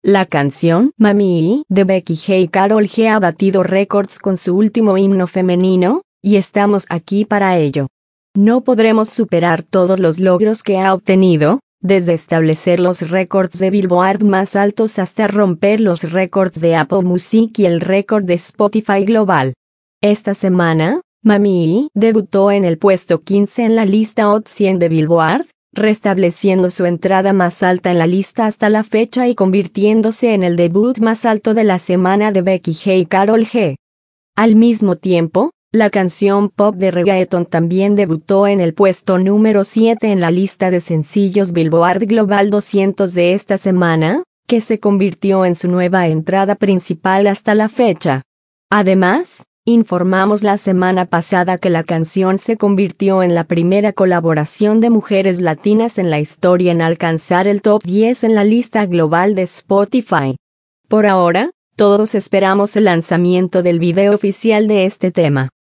La canción Mami de Becky G y Karol G ha batido récords con su último himno femenino, y estamos aquí para ello. No podremos superar todos los logros que ha obtenido, desde establecer los récords de Billboard más altos hasta romper los récords de Apple Music y el récord de Spotify global. Esta semana, Mami debutó en el puesto 15 en la lista Hot 100 de Billboard, restableciendo su entrada más alta en la lista hasta la fecha y convirtiéndose en el debut más alto de la semana de Becky G y Karol G. Al mismo tiempo, la canción pop de reggaeton también debutó en el puesto número 7 en la lista de sencillos Billboard Global 200 de esta semana, que se convirtió en su nueva entrada principal hasta la fecha. Además, informamos la semana pasada que la canción se convirtió en la primera colaboración de mujeres latinas en la historia en alcanzar el top 10 en la lista global de Spotify. Por ahora, todos esperamos el lanzamiento del video oficial de este tema.